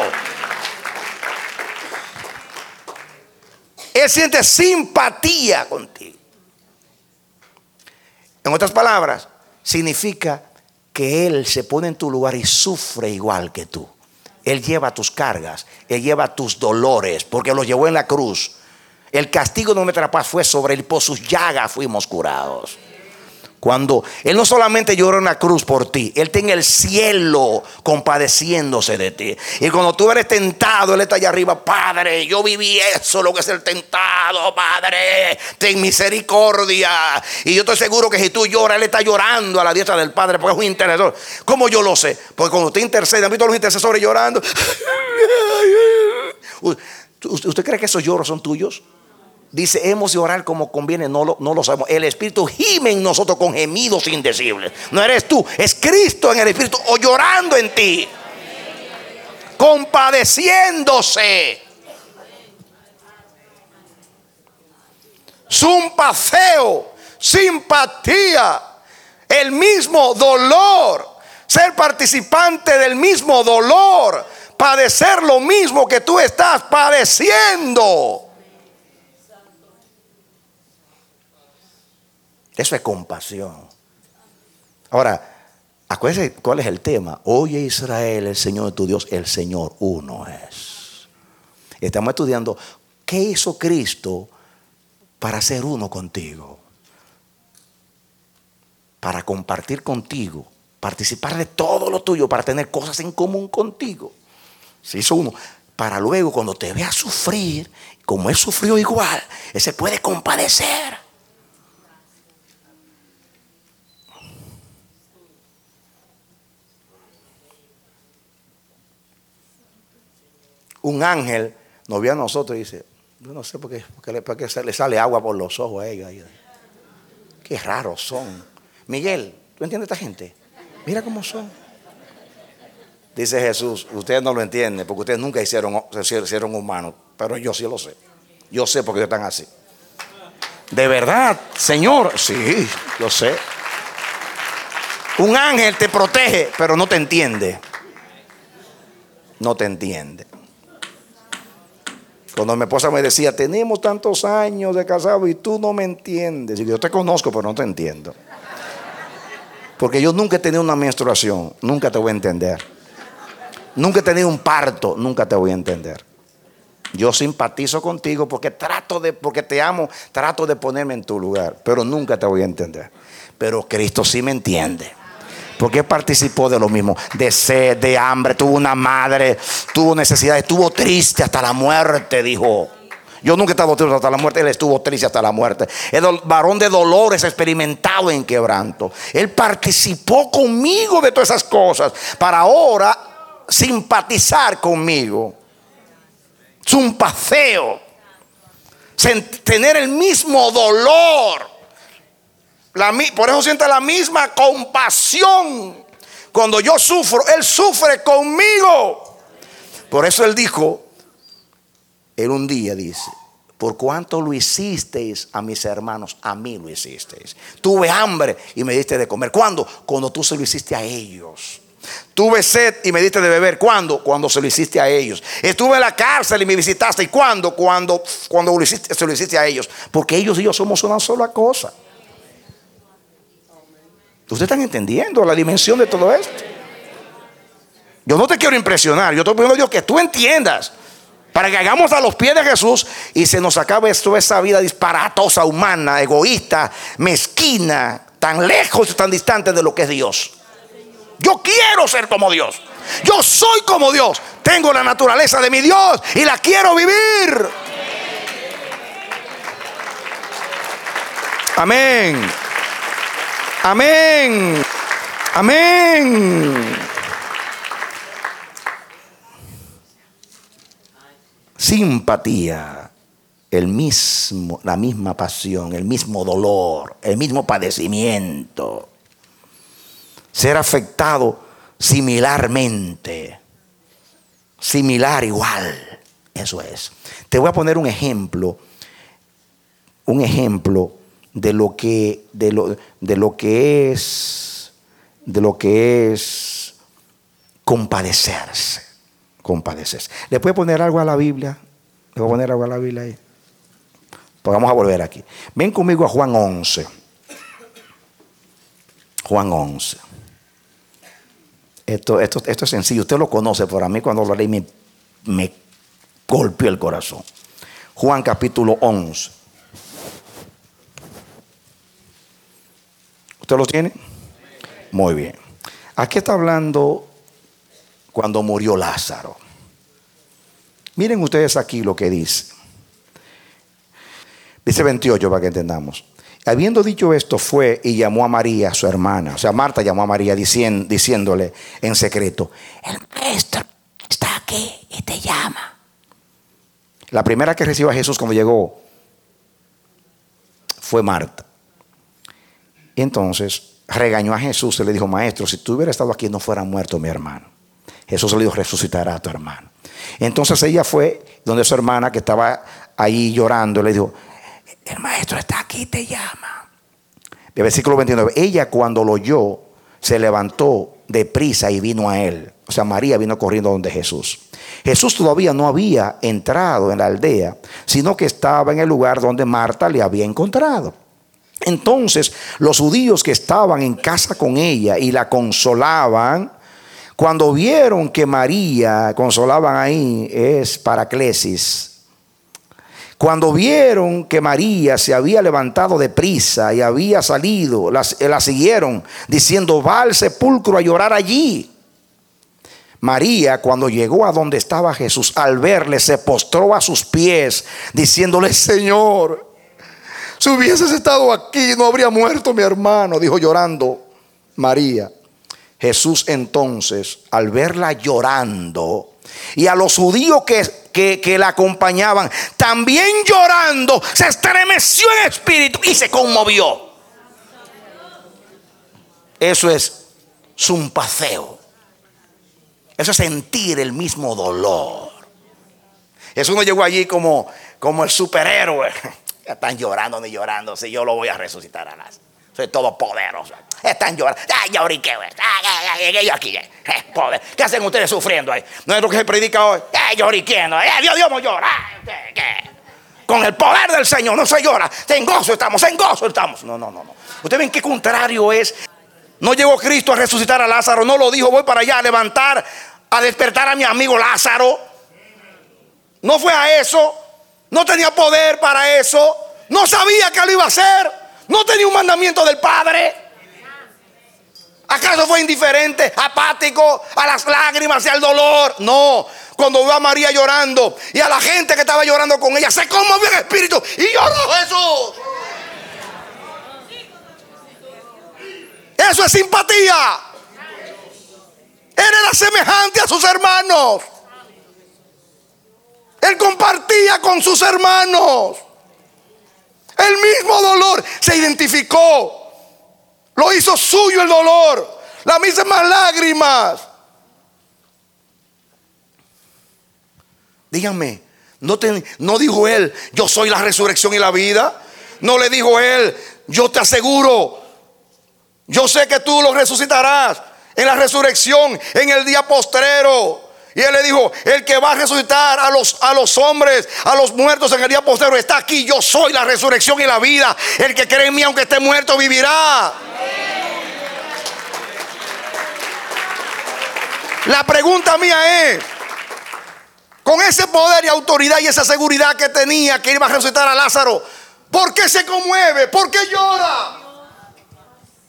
Él siente simpatía contigo. En otras palabras, significa que Él se pone en tu lugar y sufre igual que tú. Él lleva tus cargas, Él lleva tus dolores, porque los llevó en la cruz. El castigo de nuestra paz fue sobre Él, por sus llagas fuimos curados. Cuando Él no solamente lloró en la cruz por ti, Él está en el cielo compadeciéndose de ti. Y cuando tú eres tentado, Él está allá arriba. Padre, yo viví eso, lo que es el tentado. Padre, ten misericordia. Y yo estoy seguro que si tú lloras, Él está llorando a la diestra del Padre, porque es un intercesor. ¿Cómo yo lo sé? Porque cuando usted intercede, ¿han visto a los intercesores llorando? ¿Usted cree que esos lloros son tuyos? Dice, hemos de orar como conviene, no lo, no lo sabemos. El Espíritu gime en nosotros con gemidos indecibles. No eres tú, es Cristo en el Espíritu o llorando en ti, compadeciéndose. Simpateo, simpatía, el mismo dolor, ser participante del mismo dolor, padecer lo mismo que tú estás padeciendo. Eso es compasión. Ahora, acuérdense cuál es el tema. Oye Israel, el Señor tu Dios, el Señor uno es. Estamos estudiando qué hizo Cristo para ser uno contigo, para compartir contigo, participar de todo lo tuyo, para tener cosas en común contigo. Se hizo uno para luego cuando te vea sufrir, como Él sufrió igual, Él se puede compadecer. Un ángel nos vio a nosotros y dice, yo no sé por qué, por qué, por qué le sale agua por los ojos a ellos. Qué raros son. Miguel, ¿tú entiendes a esta gente? Mira cómo son. Dice Jesús, ustedes no lo entienden porque ustedes nunca hicieron, se hicieron humanos, pero yo sí lo sé. Yo sé por qué están así. De verdad, Señor, sí, yo sé. Un ángel te protege, pero no te entiende. No te entiende. Cuando mi esposa me decía, tenemos tantos años de casado y tú no me entiendes. Y yo te conozco, pero no te entiendo. Porque yo nunca he tenido una menstruación, nunca te voy a entender. Nunca he tenido un parto, nunca te voy a entender. Yo simpatizo contigo porque trato de, porque te amo, trato de ponerme en tu lugar, pero nunca te voy a entender. Pero Cristo sí me entiende. Porque participó de lo mismo, de sed, de hambre, tuvo una madre, tuvo necesidades, estuvo triste hasta la muerte, dijo. Yo nunca he estado triste hasta la muerte, Él estuvo triste hasta la muerte. El varón de dolores, experimentado en quebranto. Él participó conmigo de todas esas cosas para ahora simpatizar conmigo. Simpateo, tener el mismo dolor. La, por eso siente la misma compasión. Cuando yo sufro, Él sufre conmigo. Por eso Él dijo, Él un día dice, por cuanto lo hicisteis a mis hermanos, a mí lo hicisteis. Tuve hambre y me diste de comer. ¿Cuándo? Cuando tú se lo hiciste a ellos. Tuve sed y me diste de beber. ¿Cuándo? Cuando se lo hiciste a ellos. Estuve en la cárcel y me visitaste. ¿Y cuándo? Cuando, cuando lo hiciste, se lo hiciste a ellos. Porque ellos y yo somos una sola cosa. ¿Ustedes están entendiendo la dimensión de todo esto? Yo no te quiero impresionar. Yo estoy pidiendo a Dios que tú entiendas, para que hagamos a los pies de Jesús y se nos acabe esto, esa vida disparatosa, humana, egoísta, mezquina, tan lejos, tan distantes de lo que es Dios. Yo quiero ser como Dios. Yo soy como Dios. Tengo la naturaleza de mi Dios y la quiero vivir. Amén. Amén. Amén. Simpatía, el mismo, la misma pasión, el mismo dolor, el mismo padecimiento. Ser afectado similarmente, similar, igual. Eso es. Te voy a poner un ejemplo, un ejemplo de lo que, de lo, de lo que es, de lo que es compadecerse, compadecerse. ¿Le puede poner algo a la Biblia? ¿Le voy a poner algo a la Biblia ahí? Pues vamos a volver aquí. Ven conmigo a Juan once. Juan once. Esto, esto, esto es sencillo, usted lo conoce, pero a mí cuando lo leí me, me golpeó el corazón. Juan capítulo once. ¿Usted lo tiene? Muy bien. Aquí está hablando cuando murió Lázaro. Miren ustedes aquí lo que dice. Dice veintiocho para que entendamos. Habiendo dicho esto, fue y llamó a María, su hermana. O sea, Marta llamó a María diciendo, diciéndole en secreto: el maestro está aquí y te llama. La primera que recibió a Jesús cuando llegó fue Marta. Y entonces regañó a Jesús y le dijo: maestro, si tú hubieras estado aquí no fuera muerto mi hermano. Jesús le dijo: resucitará a tu hermano. Entonces ella fue donde su hermana, que estaba ahí llorando, le dijo: el maestro está aquí, te llama. El versículo veintinueve. Ella, cuando lo oyó, se levantó deprisa y vino a él. O sea, María vino corriendo donde Jesús. Jesús todavía no había entrado en la aldea, sino que estaba en el lugar donde Marta le había encontrado. Entonces los judíos que estaban en casa con ella y la consolaban, cuando vieron que María, consolaban ahí es paraclesis, cuando vieron que María se había levantado deprisa y había salido, la, la siguieron diciendo: va al sepulcro a llorar allí. María, cuando llegó a donde estaba Jesús, al verle se postró a sus pies diciéndole: Señor, si hubieses estado aquí no habría muerto mi hermano, dijo llorando María. Jesús entonces, al verla llorando, y a los judíos que, que, que la acompañaban también llorando, se estremeció en espíritu y se conmovió. Eso es zumpaceo. Eso es sentir el mismo dolor. Jesús no llegó allí como, como el superhéroe. Están llorando ni llorando, si yo lo voy a resucitar a las. Soy todopoderoso. Están llorando. Ay, ya ahorita, llegué yo aquí. Eh, poder. ¿Qué hacen ustedes sufriendo ahí? No es lo que se predica hoy. Ay, lloriqueando. Ay, Dios, Dios, no llora. ¿Qué, qué? Con el poder del Señor no se llora. En gozo estamos, en gozo estamos. No, no, no, no. Ustedes ven qué contrario es. No llegó Cristo a resucitar a Lázaro. No lo dijo: voy para allá a levantar, a despertar a mi amigo Lázaro. No fue a eso. No tenía poder para eso. No sabía que lo iba a hacer. No tenía un mandamiento del Padre. ¿Acaso fue indiferente, apático a las lágrimas y al dolor? No. Cuando vio a María llorando y a la gente que estaba llorando con ella, se conmovió en espíritu y lloró Jesús. Eso es simpatía. Él era semejante a sus hermanos. Él compartía con sus hermanos el mismo dolor. Se identificó. Lo hizo suyo el dolor. Las mismas lágrimas. Díganme, ¿no, te, ¿no dijo él: yo soy la resurrección y la vida? ¿No le dijo él: yo te aseguro, yo sé que tú lo resucitarás en la resurrección, en el día postrero? Y él le dijo: el que va a resucitar a los, a los hombres, a los muertos en el día postrero, está aquí. Yo soy la resurrección y la vida. El que cree en mí, aunque esté muerto, vivirá. La pregunta mía es: con ese poder y autoridad y esa seguridad que tenía que iba a resucitar a Lázaro, ¿por qué se conmueve? ¿Por qué llora?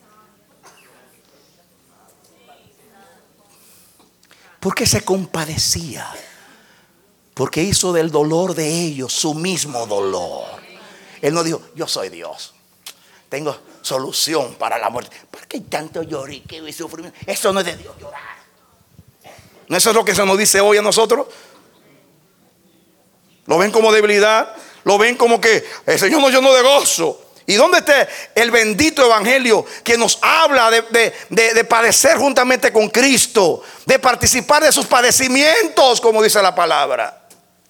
Porque se compadecía. Porque hizo del dolor de ellos su mismo dolor. Él no dijo, yo soy Dios, tengo solución para la muerte. ¿Por qué tanto lloriqueo y sufrimiento? Eso no es de Dios, llorar. ¿No eso es lo que se nos dice hoy a nosotros? Lo ven como debilidad. Lo ven como que el Señor nos llenó de gozo. ¿Y dónde está el bendito evangelio que nos habla de, de, de, de padecer juntamente con Cristo, de participar de sus padecimientos, como dice la palabra?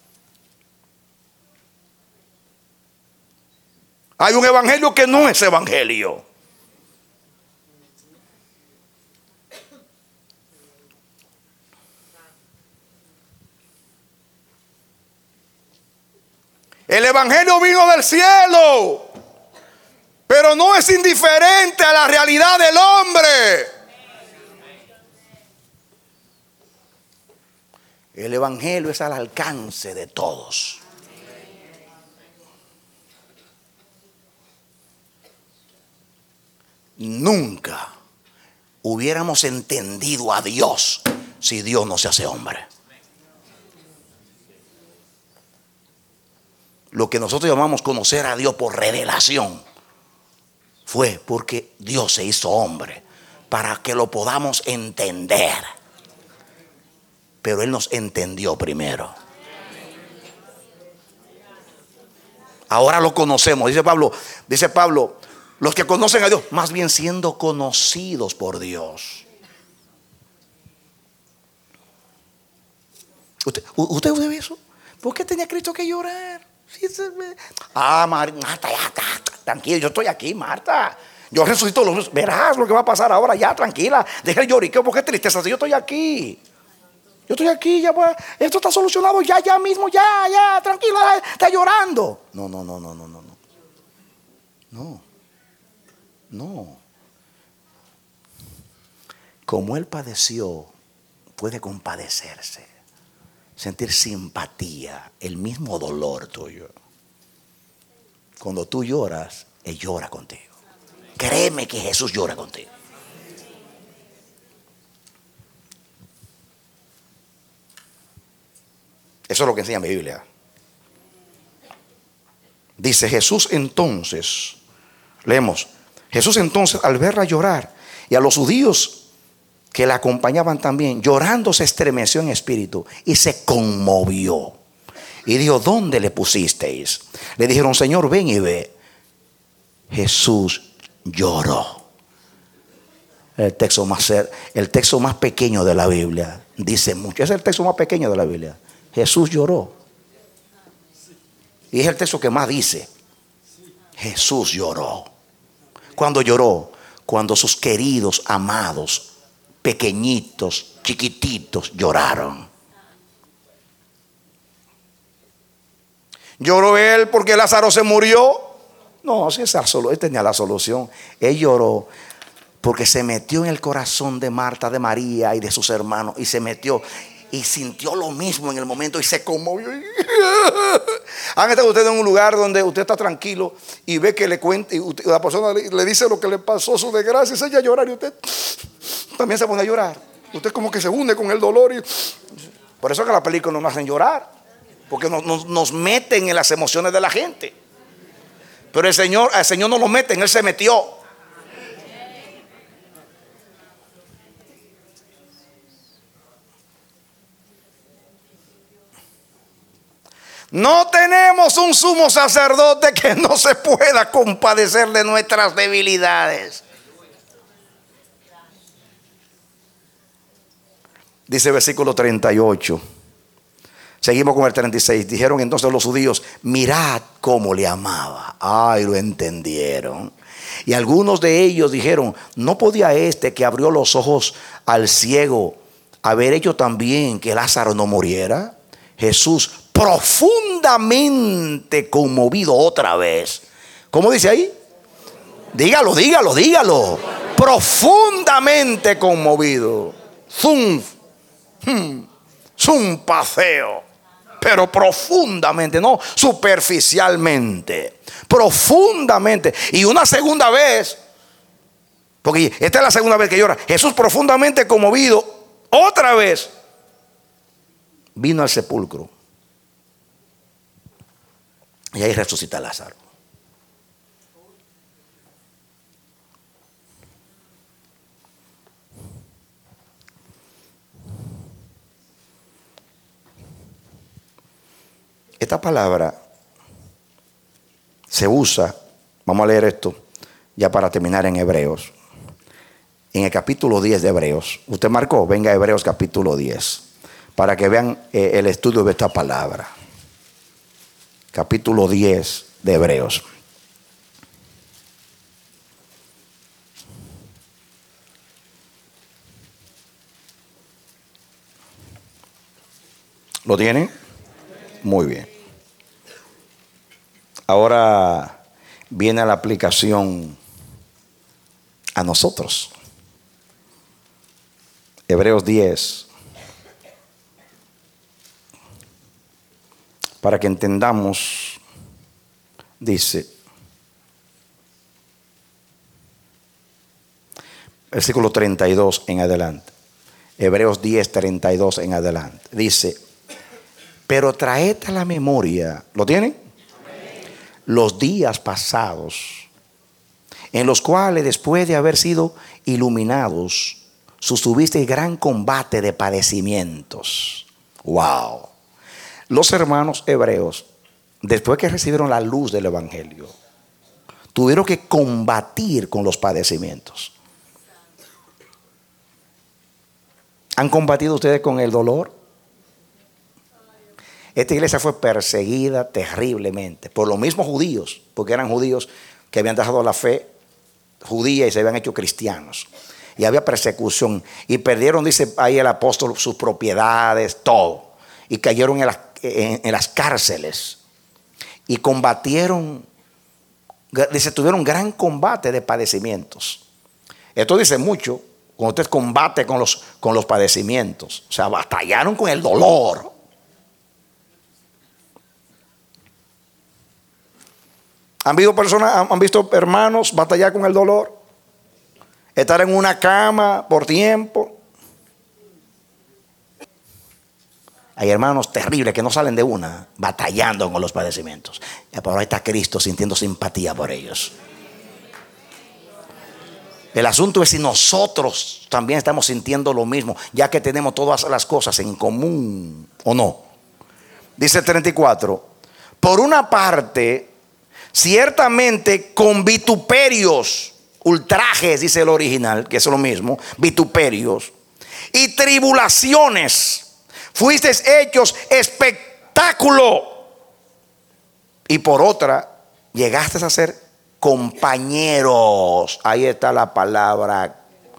Hay un evangelio que no es evangelio. El evangelio vino del cielo, pero no es indiferente a la realidad del hombre. El evangelio es al alcance de todos. Nunca hubiéramos entendido a Dios si Dios no se hace hombre. Lo que nosotros llamamos conocer a Dios por revelación fue porque Dios se hizo hombre para que lo podamos entender. Pero Él nos entendió primero. Ahora lo conocemos. Dice Pablo, dice Pablo, los que conocen a Dios, más bien siendo conocidos por Dios. ¿Usted, usted ve eso? ¿Por qué tenía Cristo que llorar? Ah, Marta, ya está, tranquila, yo estoy aquí, Marta. Yo resucito los, verás lo que va a pasar ahora, ya, tranquila. Deja el lloriqueo, porque tristeza, yo estoy aquí. Yo estoy aquí, ya, esto está solucionado, ya, ya mismo, ya, ya, tranquila, está llorando. No, no, no, no, no, no, no. No, no. Como Él padeció, puede compadecerse. Sentir simpatía, el mismo dolor tuyo. Cuando tú lloras, Él llora contigo. Créeme que Jesús llora contigo. Eso es lo que enseña mi Biblia. Dice Jesús entonces, leemos, Jesús entonces al verla llorar y a los judíos que la acompañaban también, llorando se estremeció en espíritu y se conmovió. Y dijo, ¿dónde le pusisteis? Le dijeron, Señor, ven y ve. Jesús lloró. El texto más, el texto más pequeño de la Biblia dice mucho. Es el texto más pequeño de la Biblia. Jesús lloró. Y es el texto que más dice. Jesús lloró. ¿Cuándo lloró? Cuando sus queridos, amados, pequeñitos, chiquititos lloraron. ¿Lloró él porque Lázaro se murió? No, si esa solo, él tenía la solución. Él lloró porque se metió en el corazón de Marta, de María y de sus hermanos, y se metió y sintió lo mismo en el momento y se conmovió. ¿Han estado ustedes en un lugar donde usted está tranquilo y ve que le cuenta y usted, la persona le, le dice lo que le pasó, su desgracia, y se echa a llorar y usted también se pone a llorar? Usted como que se hunde con el dolor y, por eso es que las películas nos hacen llorar, porque nos, nos, nos meten en las emociones de la gente. Pero el Señor, el Señor no lo mete, Él se metió. No tenemos un sumo sacerdote que no se pueda compadecer de nuestras debilidades. Dice el versículo treinta y ocho. Seguimos con el treinta y seis. Dijeron entonces los judíos, mirad cómo le amaba. Ay, lo entendieron. Y algunos de ellos dijeron, ¿no podía este que abrió los ojos al ciego haber hecho también que Lázaro no muriera? Jesús, profundamente conmovido otra vez. ¿Cómo dice ahí? Dígalo, dígalo, dígalo. Profundamente conmovido. Zum, hmm, zum paseo. Pero profundamente, no superficialmente. Profundamente. Y una segunda vez, porque esta es la segunda vez que llora. Jesús profundamente conmovido otra vez. vino al sepulcro y ahí resucita Lázaro. Esta palabra se usa, vamos a leer esto ya para terminar en Hebreos. En el capítulo diez de Hebreos. Usted marcó, venga a Hebreos capítulo diez. Para que vean eh, el estudio de esta palabra. Capítulo diez de Hebreos. ¿Lo tienen? Muy bien. Ahora viene la aplicación a nosotros. Hebreos diez. Para que entendamos, dice, versículo treinta y dos en adelante. Hebreos diez, treinta y dos en adelante. Dice, pero traed a la memoria, ¿lo tienen? Los días pasados, en los cuales después de haber sido iluminados, sostuvisteis gran combate de padecimientos. Wow. Los hermanos hebreos, después que recibieron la luz del evangelio, tuvieron que combatir con los padecimientos. ¿Han combatido ustedes con el dolor? Esta iglesia fue perseguida terriblemente por los mismos judíos, porque eran judíos que habían dejado la fe judía y se habían hecho cristianos. Y había persecución. Y perdieron, dice ahí el apóstol, sus propiedades, todo. Y cayeron en las, en, en las cárceles. Y combatieron, dice, tuvieron gran combate de padecimientos. Esto dice mucho, cuando usted combate con los, con los padecimientos. O sea, batallaron con el dolor. ¿Han visto personas, han visto hermanos batallar con el dolor? Estar en una cama por tiempo. Hay hermanos terribles que no salen de una, batallando con los padecimientos. Pero ahí está Cristo sintiendo simpatía por ellos. El asunto es si nosotros también estamos sintiendo lo mismo, ya que tenemos todas las cosas en común, ¿o no? Dice treinta y cuatro. Por una parte, ciertamente con vituperios, ultrajes, dice el original, que es lo mismo, vituperios y tribulaciones, fuisteis hechos espectáculo. Y por otra, llegaste a ser compañeros. Ahí está la palabra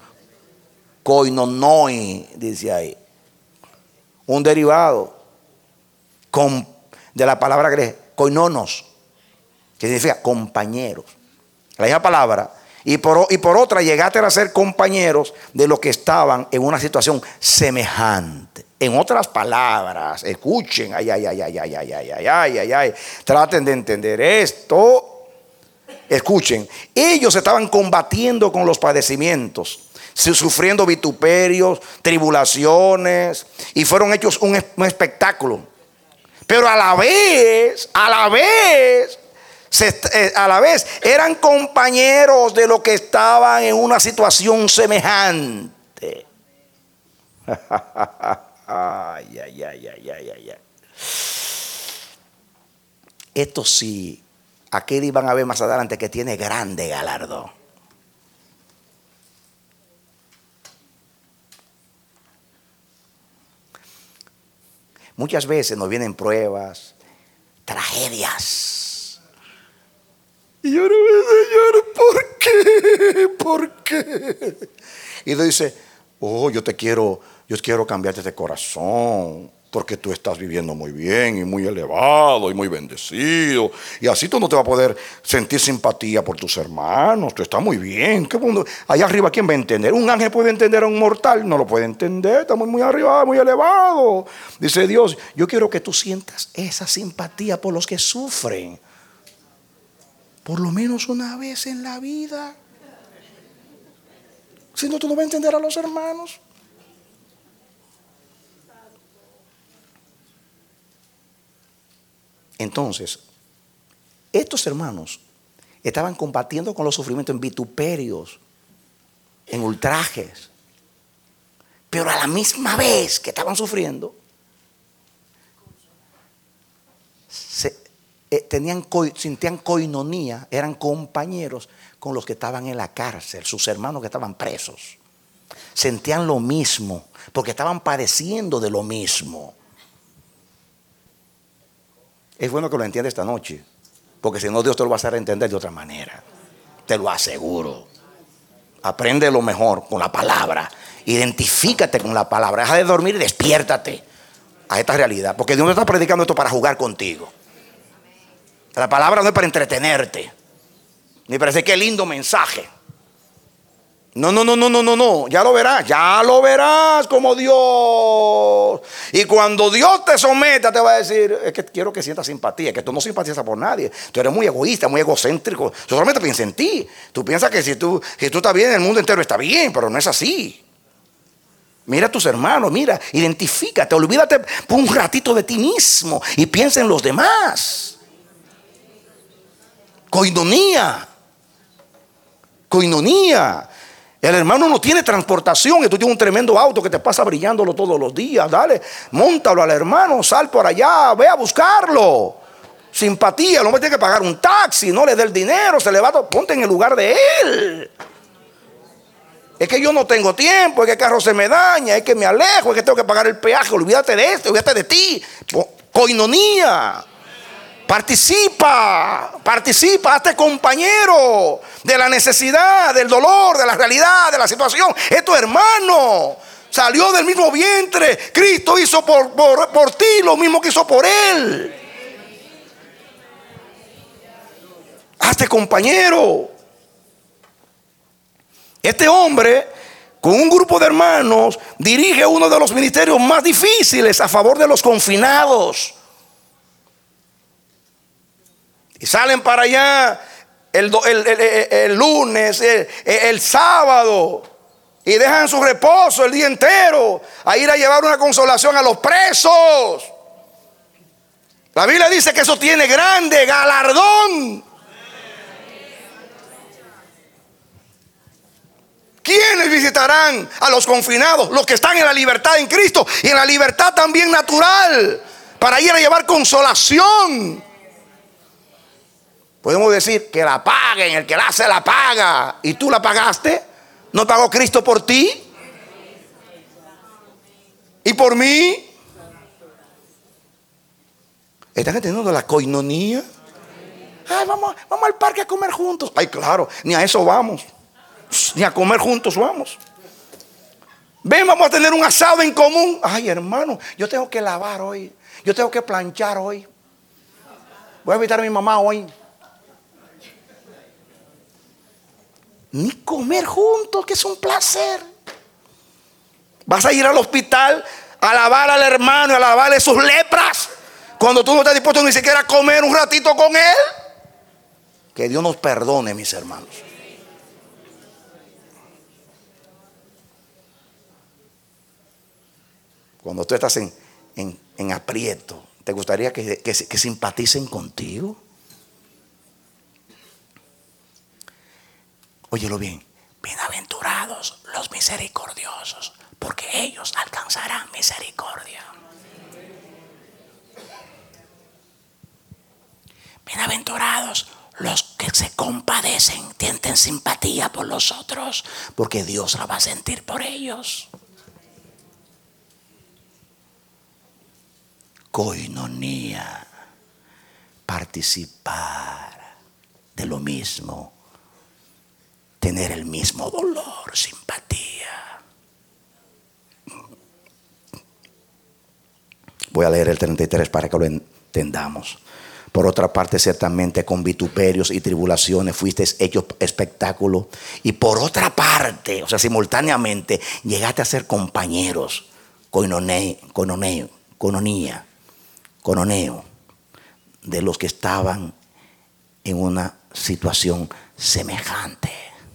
koinonoi, dice ahí. Un derivado de la palabra griega, koinonos, que significa compañeros. La misma palabra. Y por, y por otra, llegaste a ser compañeros de los que estaban en una situación semejante. En otras palabras, escuchen, ay, ay, ay, ay, ay, ay, ay, ay, ay, ay, ay, traten de entender esto. Escuchen, ellos estaban combatiendo con los padecimientos, sufriendo vituperios, tribulaciones, y fueron hechos un, un espectáculo. Pero a la vez, a la vez, Se, eh, a la vez eran compañeros de los que estaban en una situación semejante. Ay, ay, ay, ay, ay, ay, ay. Esto sí, aquel iban a ver más adelante que tiene grande galardón. Muchas veces nos vienen pruebas, tragedias. Y yo no me, Señor, ¿por qué? ¿Por qué? Y le dice, oh, yo te quiero, yo quiero cambiarte de corazón, porque tú estás viviendo muy bien y muy elevado y muy bendecido. Y así tú no te vas a poder sentir simpatía por tus hermanos. Tú estás muy bien. ¿Qué mundo? Allá arriba, ¿quién va a entender? ¿Un ángel puede entender a un mortal? No lo puede entender. Estamos muy arriba, muy elevado. Dice Dios, yo quiero que tú sientas esa simpatía por los que sufren. Por lo menos una vez en la vida. Si no, tú no vas a entender a los hermanos. Entonces, estos hermanos estaban combatiendo con los sufrimientos en vituperios, en ultrajes. Pero a la misma vez que estaban sufriendo, se, eh, tenían, sentían coinonía, eran compañeros con los que estaban en la cárcel, sus hermanos que estaban presos. Sentían lo mismo, porque estaban padeciendo de lo mismo. Es bueno que lo entiendas esta noche, porque si no, Dios te lo va a hacer entender de otra manera. Te lo aseguro. Aprende lo mejor con la palabra. Identifícate con la palabra. Deja de dormir y despiértate a esta realidad, porque Dios no está predicando esto para jugar contigo. La palabra no es para entretenerte, ni para decir qué lindo mensaje. No, no, no, no, no, no, no. Ya lo verás, ya lo verás como Dios. Y cuando Dios te someta, te va a decir: es que quiero que sientas simpatía, que tú no simpatizas por nadie. Tú eres muy egoísta, muy egocéntrico. Tú solamente piensas en ti. Tú piensas que si tú, si tú estás bien, el mundo entero está bien, pero no es así. Mira a tus hermanos, mira, identifícate, olvídate por un ratito de ti mismo y piensa en los demás. Coinonía. Coinonía. El hermano no tiene transportación y tú tienes un tremendo auto que te pasa brillándolo todos los días. Dale, móntalo al hermano, sal por allá, ve a buscarlo. Simpatía, el hombre tiene que pagar un taxi, no le dé el dinero, se le va, ponte en el lugar de él. Es que yo no tengo tiempo, es que el carro se me daña, es que me alejo, es que tengo que pagar el peaje. Olvídate de esto, olvídate de ti. Coinonía. Participa, participa, hazte compañero de la necesidad, del dolor, de la realidad, de la situación. Es tu hermano, salió del mismo vientre. Cristo hizo por, por, por ti lo mismo que hizo por él. Hazte compañero. Este hombre, con un grupo de hermanos, dirige uno de los ministerios más difíciles a favor de los confinados. Y salen para allá el, el, el, el lunes, el, el sábado, y dejan su reposo el día entero a ir a llevar una consolación a los presos. La Biblia dice que eso tiene grande galardón. ¿Quiénes visitarán a los confinados? Los que están en la libertad en Cristo y en la libertad también natural, para ir a llevar consolación. Podemos decir que la paguen, el que la hace la paga. ¿Y tú la pagaste? ¿No pagó Cristo por ti? ¿Y por mí? ¿Están entendiendo la coinonía? Ay, vamos, vamos al parque a comer juntos. Ay, claro, ni a eso vamos. Ni a comer juntos vamos. Ven, vamos a tener un asado en común. Ay, hermano, yo tengo que lavar hoy. Yo tengo que planchar hoy. Voy a invitar a mi mamá hoy. Ni comer juntos, que es un placer. Vas a ir al hospital a lavar al hermano y a lavarle sus lepras, cuando tú no estás dispuesto ni siquiera a comer un ratito con él. Que Dios nos perdone, mis hermanos. Cuando tú estás en, en, en aprieto, ¿te gustaría que, que, que simpaticen contigo? Óyelo bien. Bienaventurados los misericordiosos, porque ellos alcanzarán misericordia. Bienaventurados los que se compadecen, sienten simpatía por los otros, porque Dios la va a sentir por ellos. Coinonía, participar de lo mismo, tener el mismo dolor, simpatía. Voy a leer el treinta y tres para que lo entendamos. Por otra parte, ciertamente con vituperios y tribulaciones fuisteis hechos espectáculo. Y por otra parte, o sea, simultáneamente, llegaste a ser compañeros, coinoneo, coinoneo, coinonía, cononeo, de los que estaban en una situación semejante.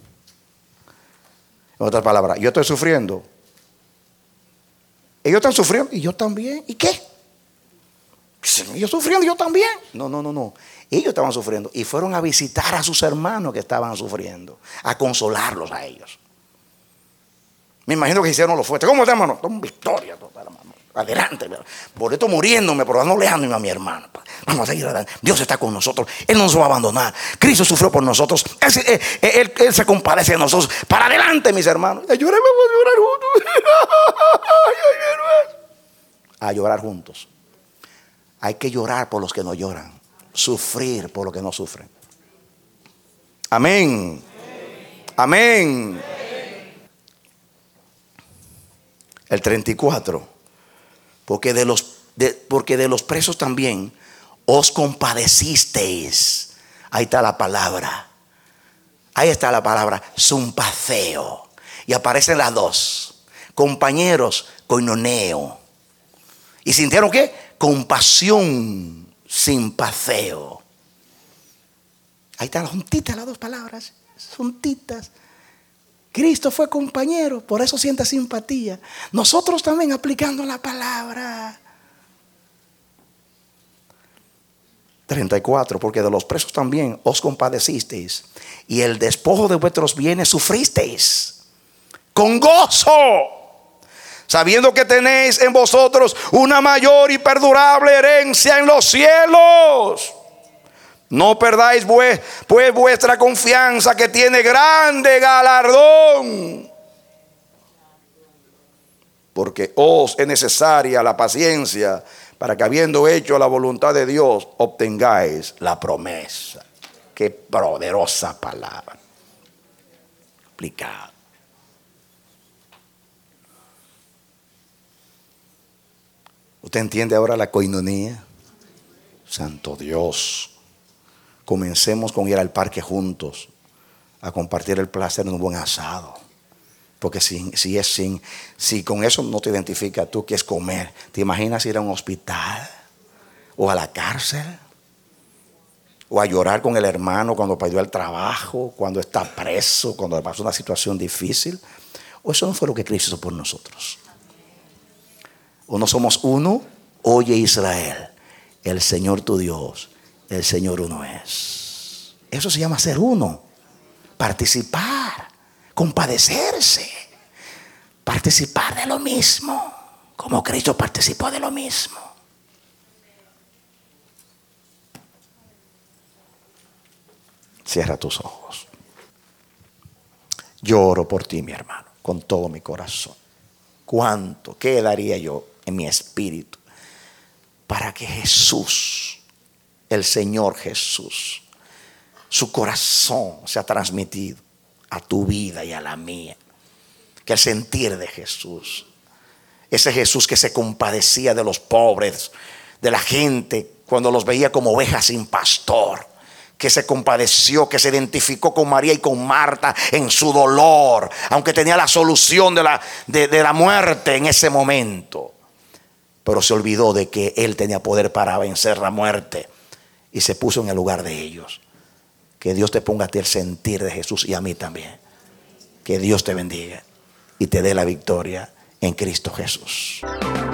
En otras palabras, yo estoy sufriendo, ellos están sufriendo y yo también. ¿Y qué? ellos sufriendo, yo también. No, no, no, no. Ellos estaban sufriendo y fueron a visitar a sus hermanos que estaban sufriendo, a consolarlos a ellos. Me imagino que hicieron los fuertes. ¿Cómo está, hermano? Con victoria total, hermano. Adelante, por esto muriéndome, pero no le ánimo a mi hermano. Vamos a seguir adelante. Dios está con nosotros. Él no nos va a abandonar. Cristo sufrió por nosotros. Él, él, él, él se compadece de nosotros. Para adelante, mis hermanos. A llorar, vamos a llorar juntos. A llorar juntos. Hay que llorar por los que no lloran. Sufrir por los que no sufren. Amén. Amén. El treinta y cuatro. Porque de los, de, porque de los presos también os compadecisteis. Ahí está la palabra. Ahí está la palabra sumpaceo. Y aparecen las dos. Compañeros, koinoneo. ¿Y sintieron qué? Compasión, simpaceo. Ahí están juntitas las dos palabras. Juntitas. Cristo fue compañero, por eso siente simpatía. Nosotros también aplicando la palabra. treinta y cuatro. Porque de los presos también os compadecisteis, y el despojo de vuestros bienes sufristeis con gozo, sabiendo que tenéis en vosotros una mayor y perdurable herencia en los cielos. No perdáis pues, pues vuestra confianza, que tiene grande galardón. Porque os es necesaria la paciencia, para que habiendo hecho la voluntad de Dios, obtengáis la promesa. Qué poderosa palabra. Explicado. ¿Usted entiende ahora la coinonía? Santo Dios. Comencemos con ir al parque juntos, a compartir el placer de un buen asado. Porque si, si, es sin, si con eso no te identificas tú, ¿qué es comer? ¿Te imaginas ir a un hospital? ¿O a la cárcel? ¿O a llorar con el hermano cuando perdió el trabajo? ¿Cuando está preso? ¿Cuando le pasó una situación difícil? ¿O eso no fue lo que Cristo hizo por nosotros? ¿O no somos uno? Oye, Israel, el Señor tu Dios, el Señor uno es. Eso se llama ser uno. Participar, compadecerse, participar de lo mismo, como Cristo participó de lo mismo. Cierra tus ojos. Yo oro por ti, mi hermano, con todo mi corazón. ¿Cuánto, qué daría yo en mi espíritu para que Jesús, el Señor Jesús, su corazón sea transmitido a tu vida y a la mía? Que el sentir de Jesús, ese Jesús que se compadecía de los pobres, de la gente cuando los veía como ovejas sin pastor, que se compadeció, que se identificó con María y con Marta en su dolor, aunque tenía la solución de la, de, de la muerte en ese momento, pero se olvidó de que Él tenía poder para vencer la muerte y se puso en el lugar de ellos. Que Dios te ponga a ti el sentir de Jesús y a mí también. Que Dios te bendiga y te dé la victoria en Cristo Jesús.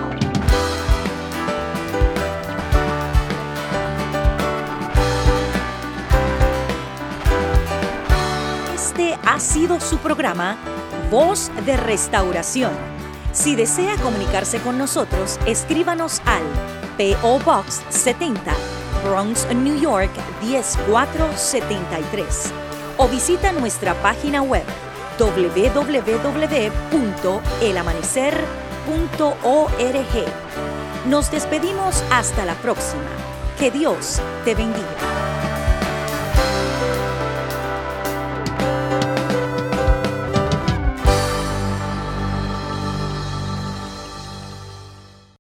Este ha sido su programa Voz de Restauración. Si desea comunicarse con nosotros, escríbanos al P O Box setenta, Bronx, New York diez mil cuatrocientos setenta y tres, o visita nuestra página web doble u doble u doble u punto el amanecer punto org. Nos despedimos hasta la próxima. Que Dios te bendiga.